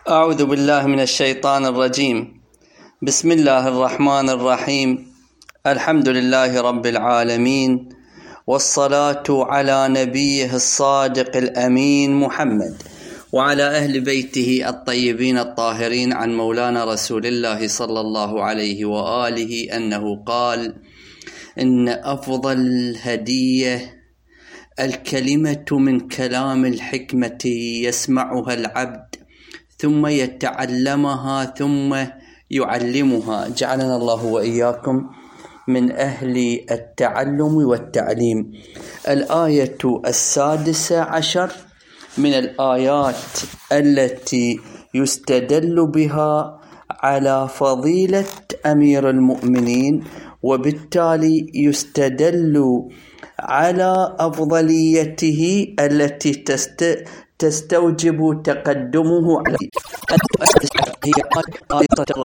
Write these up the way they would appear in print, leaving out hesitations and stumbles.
أعوذ بالله من الشيطان الرجيم. بسم الله الرحمن الرحيم. الحمد لله رب العالمين، والصلاة على نبيه الصادق الأمين محمد وعلى أهل بيته الطيبين الطاهرين، عن مولانا رسول الله صلى الله عليه وآله أنه قال: إن أفضل الهدية الكلمة من كلام الحكمة يسمعها العبد ثم يتعلمها ثم يعلمها. جعلنا الله وإياكم من أهل التعلم والتعليم. الآية 16 من الآيات التي يستدل بها على فضيلة أمير المؤمنين، وبالتالي يستدل على أفضليته التي تستوجب تقدمه عليه. هي آية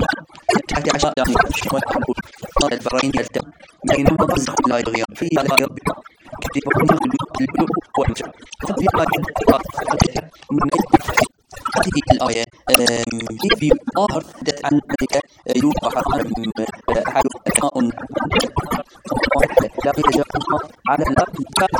البرين بينهما برزخ لا يغير في لا يربح هذه الآية هي في ظاهر عن ذلك يوقع أحد أسماء لا يجعلها على الأرض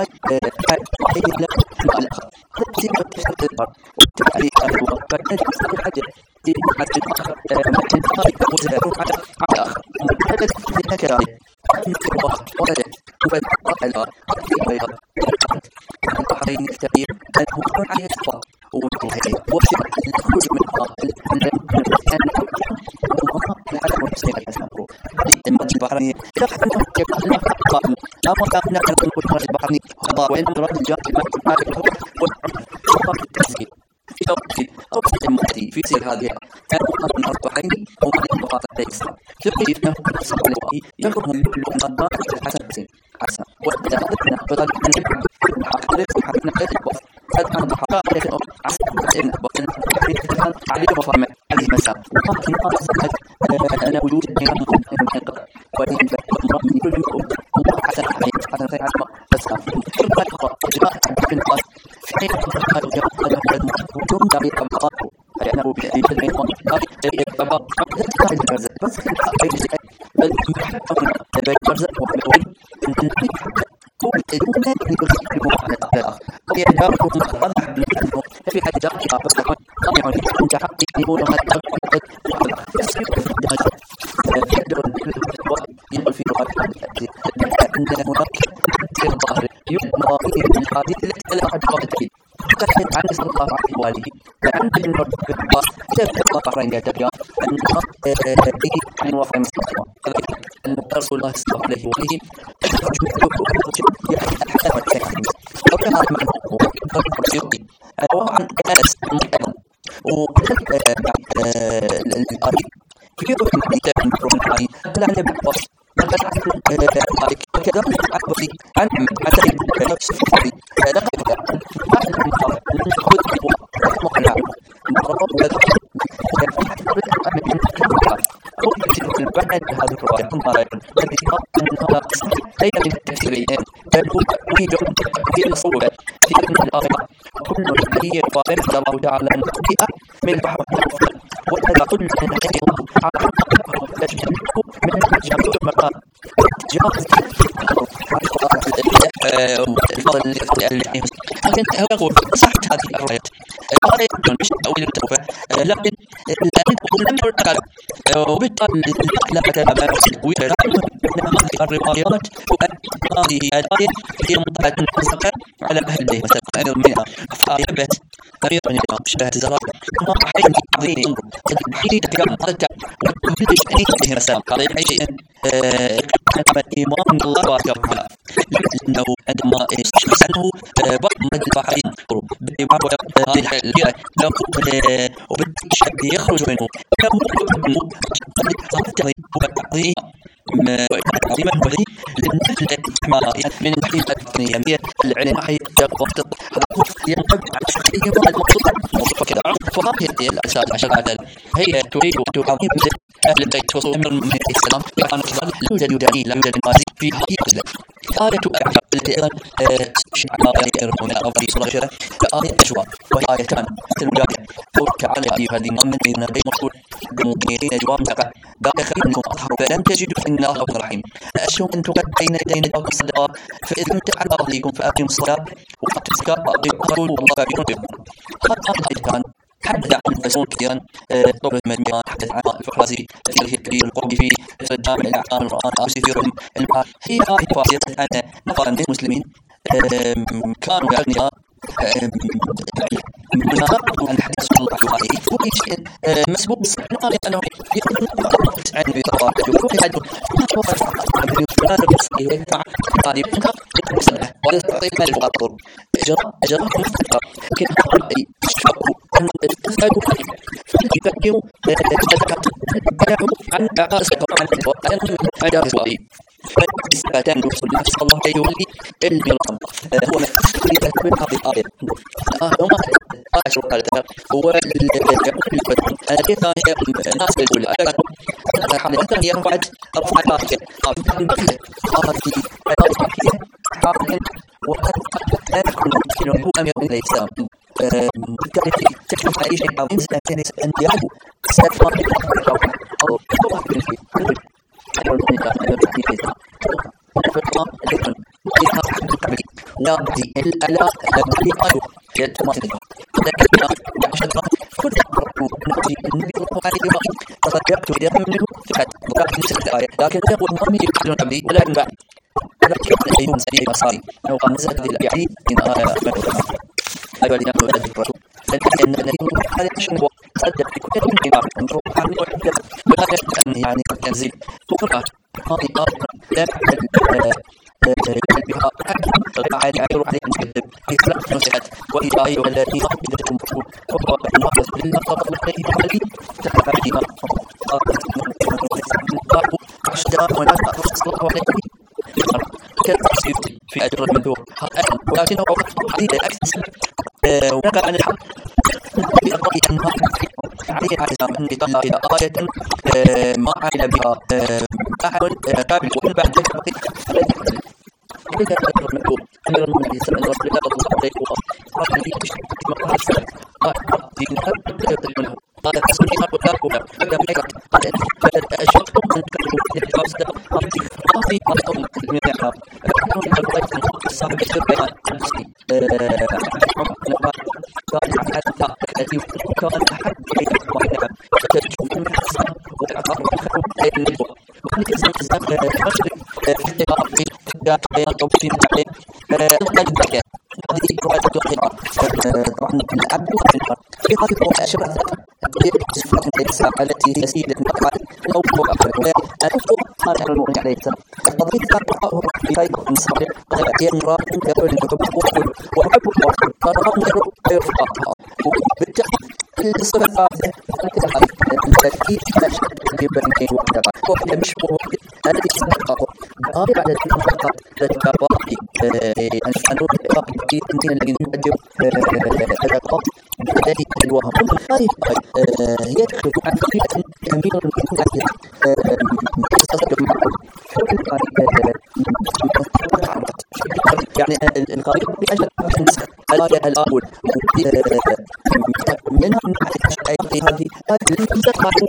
في سير هذه من أربعين أو من أربعة ليس تقريبا يكون الصداع حسن حسن وتأخذنا بطريقة عقارب حقنا فدعنا بحقائق عسكرين وكان عليه وفرمه عليه مساء وقام أنا وجود بينهم وإن الله من كل يوم الله حسن حسن حسن حسن بس جاء في الناس في حين وجود داري أبقى لأنه بيجي البيت قال جاي بابا قاعد برزق بس قاعد برزق وحول هو الدنيا يقولون على الأخ هي داركم قضح بنفسه في حد جاء بس قام يعني أنت حقي يقولون هذا يقول في لغة أن هناك في الظاهر يبقى في الحديث التي لا أحد قادته تحدث عن صلى الله عليه وآله لأن النور بالله تبقى قرين يتبع أنها به من وفع مصطفى أن رسول الله صلى الله عليه وآله حتى والتكلم أو كما معنى السيوطي أو عن أنس المؤمن الآية كثير من الحديث من القرآن لا نبي بس كذا عن الله تعالى أن تبقى من البحر وإذا قلنا أن من جميع المكان جاءت الفضل لكن هو صحت هذه الروايات الآية مش تأويل التوبة لكن لم يرتكب وبالتالي لا تتابع ويرى الروايات وهذه الآية هي مطلعة مستقر على أهل البيت وسبب منها فأيبت أمير من الله شبهة الزراعة ما حين عظيم حين تكلم هذا وكل شيء مسام قال أي شيء كان إيمان الله وتعالى لأنه عندما يستشعر عنه بعض من البحرين بما هذه الحالة له وبالتالي يخرج منه له عظيما ولي للنفل من الحقيقة الدنيا العلم حي وقت هذا ينقل عن شيء المقصود كذا فهذه الأساس عشان هذا هي تريد تعظيم أهل البيت وصول أمر من الإسلام كان كذلك لا يوجد دليل لا يوجد مازي في هذه الأسئلة آية أعجب التي أيضا شعار من أفضل صلى الله عليه وسلم آية أجواب وهي آيتان مثل المجاهدة قولك على أيها الذين آمنوا بين يدي مقتول بالمؤمنين أجواب تقع ذاك خير منكم أطهر فلم تجدوا فإن الله غفور رحيم أشهر أن تقدموا بين يدي نجواكم الصدقات فإذا لم تفعلوا أهليكم فأقيموا الصلاة وآتوا الزكاة وأطيعوا الرسول والله بكم تؤمنون. هذه الآيتان حدث عن مفسرون كثيرا طول المدميران حدث عن الفخرازي في الكبير القربي في الجامع الأعقام القرآن أوسي في رحم المعاد. هي آية فاصلة عن نفرا من المسلمين كانوا أغنياء ما عن الحديث صلى الله عليه وسلم وأي شيء مسبوق بالصحة لأنه يقولون عن بطاقة ويقول حد هذا بالصحيح مع هذه بنتها سنة ولا تعطي مال الفقر أجراء مختلفة لكن هؤلاء شعبوا أن تفعلوا يفكروا بدأوا عن أعقاء السكر عن أعداء الإسرائيل فإستفادان رسول الله صلى الله عليه وسلم الرقم هو من هذه الآية هم أشهر هذا هو الناس الأولى حالة هي رفعت الآية هو أمير من الإسلام كان في تكلم على شيء عظيم كان أن يعبو سافر أو نقضي الألاء التي قالوا يتماثل لكن عشان كل نقضي النبي صلى الله عليه وسلم فقد جاءت إلى منه فقد وقعت نفس الآية لكن هو المهم يقتلون عبدي ولا ينبع ولكن أيهم سبيل مصاري أو قام نزلت هذه الآية إن أيها الذين آمنوا الرسول لأن الذين هذا الشيء صدق بكل من إمام نروح عن ولا يشك أن يعني التنزيل وقرأت هذه الآية بها عالي عير عليه المكذب إطلاق نصحت وإذا أيها الذين أخذتكم مفعول وهو الله رسول الله صلى الله عليه وسلم تكفى بها أشداء وناس صلى الله عليه وسلم كالتفسير في أجر المنذور ولكنه حديث أكثر ونقل عن الحق بأرضي أنها عليه عزام أن يطلع إلى آية ما عمل بها أحد قابل وكل بعد ذلك لذا أجر المنذور أمر المؤمنين صلى الله عليه وسلم قال لي مقال السلام قال في نهر منه قال تسمي ما وتاكوها فلم يكن فأشرتم أن تكتبوا في الحفاظة قاضي قاضي من العقاب أنهم يتبقى صاحب الشرطة المسلم قال حتى الذي كان أحد بين واحدة فتجد من الحصان والعقاب والخروج بين النبوة وكل إنسان رجل في الحقاق في بيان توفين التعليم القلب البكاء هذه رواية الدقيقة طبعا العبد في هذه الرواية شبه صفات الإنسان التي هي سيدة المقطع أو فوق الفوق هذا المؤمن عليه السلام القضية تقرأه في غير المصابع ينرى يقول الكتب وحب الله فرغم يرفع بالتالي الصفة الثالثة التركيب يبني وحدها وهي مشبه الذي سبقه قال على الفقط التي باقي الفنون باقي يمكن أن يقدم الأقاط بالتالي الوهم هذه هي تخرج عن طريقة تنبيه الممكن تصدق معه يعني القريب بأجل النسخ الآية الأول منها من هذه التي تقع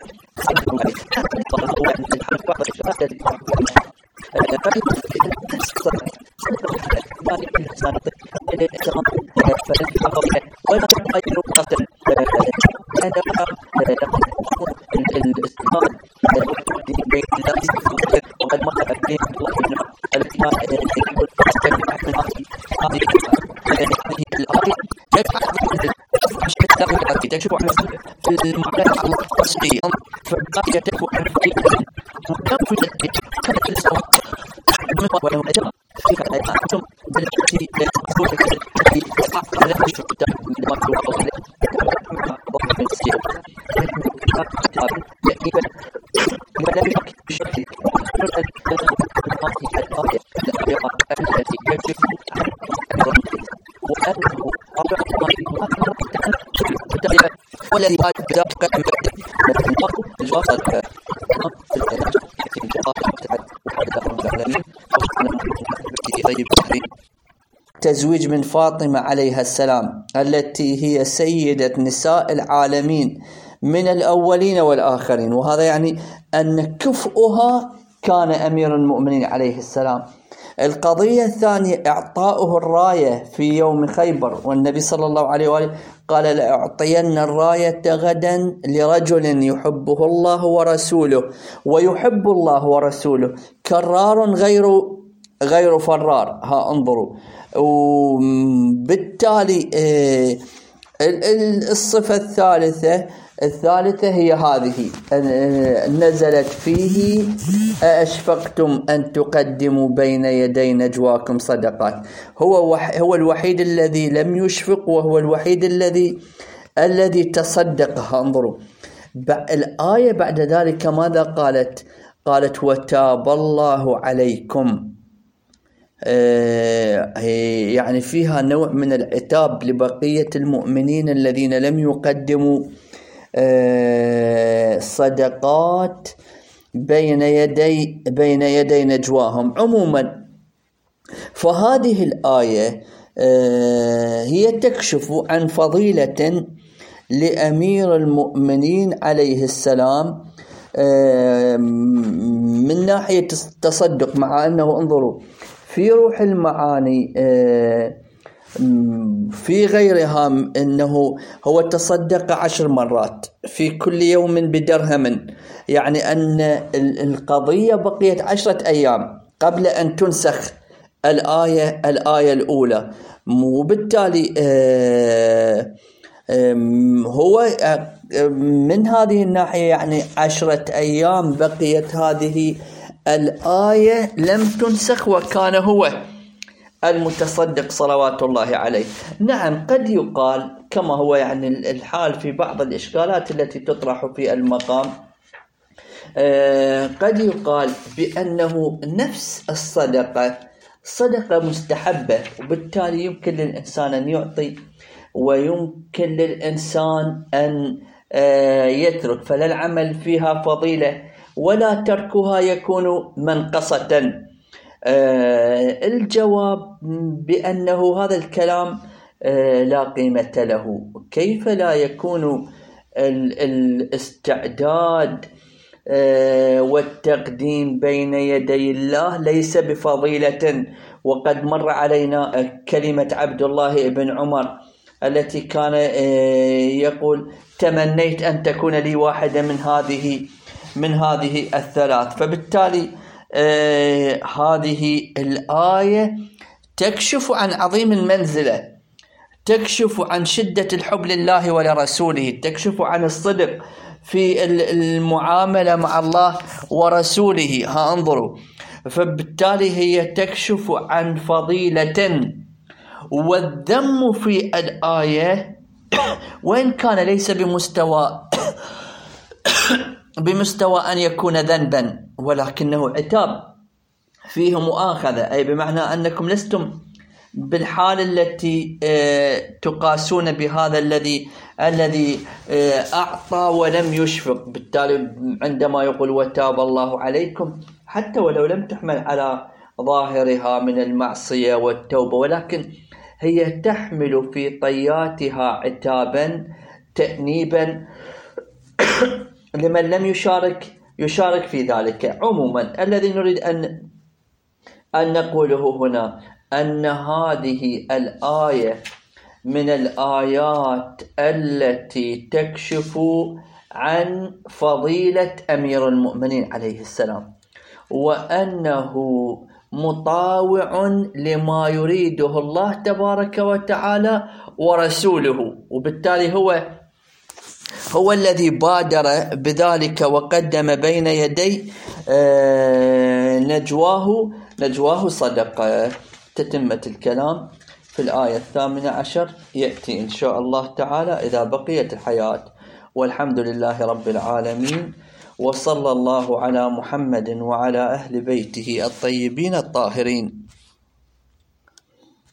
تكشف عن المعرفة التصديق فالقاعدة تكون عن ولو أجل في أنتم التي تكون في على الشرطة والذي قال ذلك الوصل التزويج من فاطمة عليها السلام التي هي سيدة نساء العالمين من الأولين والآخرين، وهذا يعني أن كفؤها كان أمير المؤمنين عليه السلام. القضية الثانية إعطاؤه الراية في يوم خيبر، والنبي صلى الله عليه وآله قال لأعطين الراية غدا لرجل يحبه الله ورسوله ويحب الله ورسوله كرار غير فرار. ها انظروا. وبالتالي الصفة الثالثة هي هذه نزلت فيه: أشفقتم أن تقدموا بين يدي نجواكم صدقات. هو الوحيد الذي لم يشفق، وهو الوحيد الذي تصدق. انظروا الآية بعد ذلك ماذا قالت وتاب الله عليكم. يعني فيها نوع من العتاب لبقية المؤمنين الذين لم يقدموا صدقات بين يدي نجواهم. عموما فهذه الآية هي تكشف عن فضيلة لأمير المؤمنين عليه السلام من ناحية التصدق، مع أنه انظروا في روح المعاني في غيرها أنه هو تصدق 10 مرات في كل يوم بدرهم، يعني أن القضية بقيت 10 أيام قبل أن تنسخ الآية الأولى، وبالتالي هو من هذه الناحية يعني 10 أيام بقيت هذه الآية لم تنسخ، وكان هو المتصدق صلوات الله عليه. نعم قد يقال كما هو يعني الحال في بعض الإشكالات التي تطرح في المقام، قد يقال بأنه نفس الصدقة صدقة مستحبة، وبالتالي يمكن للإنسان أن يعطي ويمكن للإنسان أن يترك، فلا العمل فيها فضيلة ولا تركها يكون منقصة. الجواب بأنه هذا الكلام لا قيمة له. كيف لا يكون الاستعداد والتقديم بين يدي الله ليس بفضيلة؟ وقد مر علينا كلمة عبد الله بن عمر التي كان يقول: تمنيت أن تكون لي واحدة من هذه الثلاث. فبالتالي هذه الآية تكشف عن عظيم المنزلة، تكشف عن شدة الحب لله ولرسوله، تكشف عن الصدق في المعاملة مع الله ورسوله. ها انظروا، فبالتالي هي تكشف عن فضيلة. والذم في الآية وإن كان ليس بمستوى أن يكون ذنبا، ولكنه عتاب فيه مؤاخذة، أي بمعنى أنكم لستم بالحال التي تقاسون بهذا الذي أعطى ولم يشفق. بالتالي عندما يقول وتاب الله عليكم، حتى ولو لم تحمل على ظاهرها من المعصية والتوبة، ولكن هي تحمل في طياتها عتابا تأنيبا لمن لم يشارك في ذلك. عموما الذي نريد أن نقوله هنا أن هذه الآية من الآيات التي تكشف عن فضيلة أمير المؤمنين عليه السلام، وأنه مطاوع لما يريده الله تبارك وتعالى ورسوله، وبالتالي هو الذي بادر بذلك وقدم بين يدي نجواه صدقة. تتمة الكلام في الآية 18 يأتي إن شاء الله تعالى إذا بقيت الحياة، والحمد لله رب العالمين، وصلى الله على محمد وعلى أهل بيته الطيبين الطاهرين.